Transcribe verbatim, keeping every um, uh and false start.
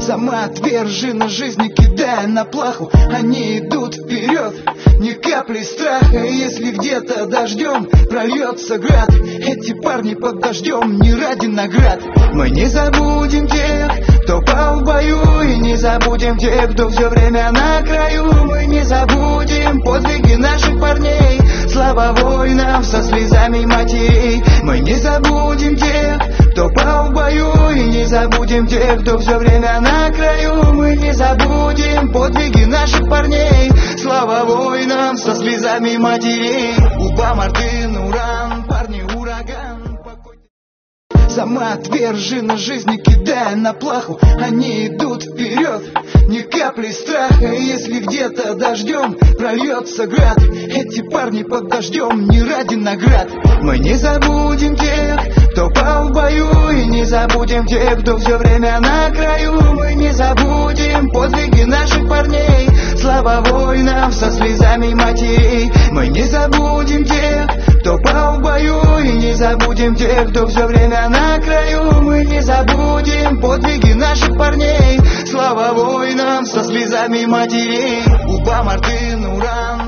Самоотверженно жизни кидая на плаху, они идут вперед, ни капли страха. Если где-то дождем прольется град, эти парни под дождем не ради наград. Мы не забудем тех, кто пал в бою, и не забудем тех, кто все время на краю. Мы не забудем подвиги наших парней, слава воинам со слезами матерей. Мы не забудем тех, кто пал в бою, и не забудем тех, кто все время на краю. Мы не забудем подвиги наших парней, слава воинам со слезами матерей. Уба, Мартын, Уран, парни, ураган, покой. Самоотверженно жизни кидая на плаху, они идут вперед, ни капли страха. Если где-то дождем прольется град, эти парни под дождем не ради наград. Мы не забудем тех, кто пал в бою, и не забудем тех, кто все время на краю. Мы не забудем подвиги наших парней, слава воинам со слезами матерей. Мы не забудем тех, кто пал в бою, и не забудем тех, кто все время на краю. Мы не забудем подвиги наших парней, слава воинам со слезами матерей. Уба, Мартын, Уран.